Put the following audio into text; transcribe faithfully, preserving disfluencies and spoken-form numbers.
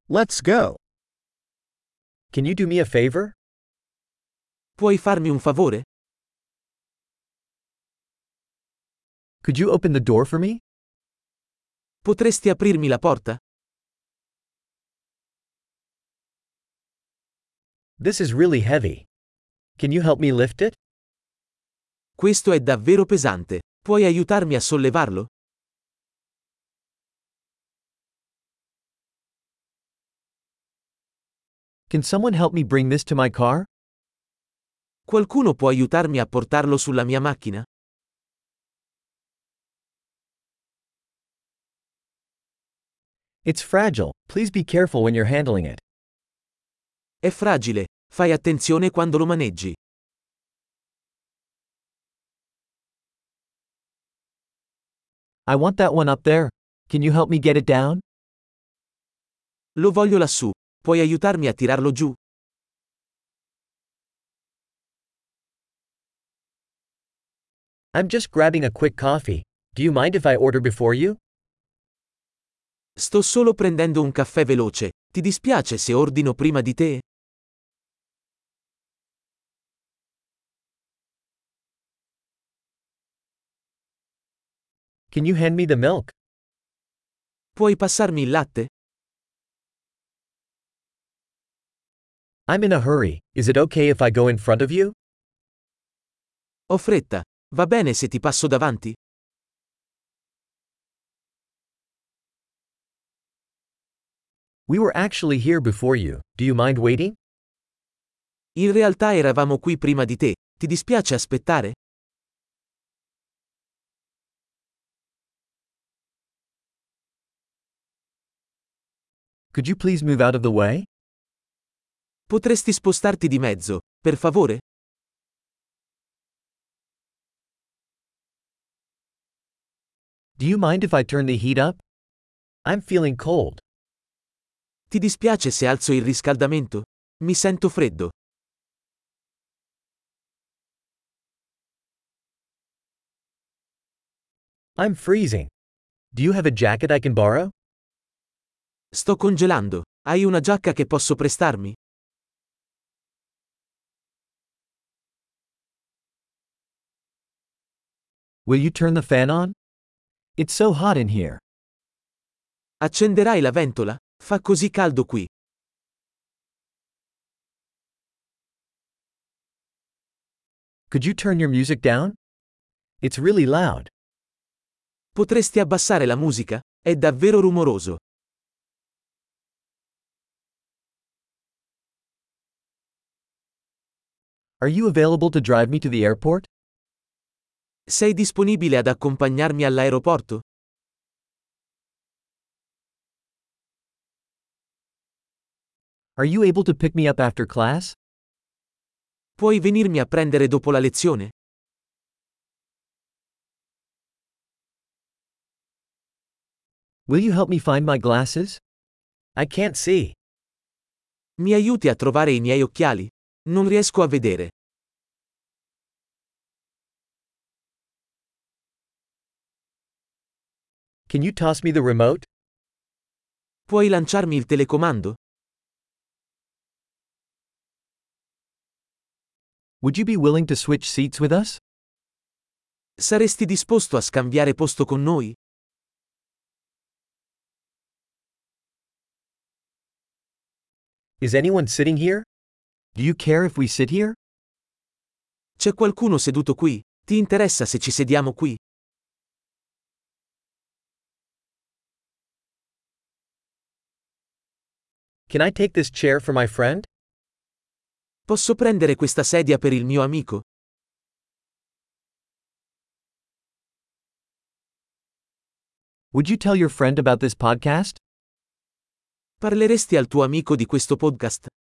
Let's go. Can you do me a favor? Puoi farmi un favore? Could you open the door for me? Potresti aprirmi la porta? This is really heavy. Can you help me lift it? Questo è davvero pesante. Puoi aiutarmi a sollevarlo? Can someone help me bring this to my car? Qualcuno può aiutarmi a portarlo sulla mia macchina? It's fragile. Please be careful when you're handling it. È fragile. Fai attenzione quando lo maneggi. I want that one up there. Can you help me get it down? Lo voglio lassù. Puoi aiutarmi a tirarlo giù? I'm just grabbing a quick coffee. Do you mind if I order before you? Sto solo prendendo un caffè veloce. Ti dispiace se ordino prima di te? Can you hand me the milk? Puoi passarmi il latte? I'm in a hurry. Is it okay if I go in front of you? Ho fretta. Va bene se ti passo davanti? We were actually here before you. Do you mind waiting? In realtà eravamo qui prima di te. Ti dispiace aspettare? Could you please move out of the way? Potresti spostarti di mezzo, per favore? Do you mind if I turn the heat up? I'm feeling cold. Ti dispiace se alzo il riscaldamento? Mi sento freddo. I'm freezing. Do you have a jacket I can borrow? Sto congelando. Hai una giacca che posso prestarmi? Will you turn the fan on? It's so hot in here. Accenderai la ventola? Fa così caldo qui. Could you turn your music down? It's really loud. Potresti abbassare la musica? È davvero rumoroso. Are you available to drive me to the airport? Sei disponibile ad accompagnarmi all'aeroporto? Are you able to pick me up after class? Puoi venirmi a prendere dopo la lezione? Will you help me find my glasses? I can't see. Mi aiuti a trovare i miei occhiali? Non riesco a vedere. Can you toss me the remote? Puoi lanciarmi il telecomando? Would you be willing to switch seats with us? Saresti disposto a scambiare posto con noi? Is anyone sitting here? Do you care if we sit here? C'è qualcuno seduto qui? Ti interessa se ci sediamo qui? Can I take this chair for my friend? Posso prendere questa sedia per il mio amico? Would you tell your friend about this podcast? Parleresti al tuo amico di questo podcast?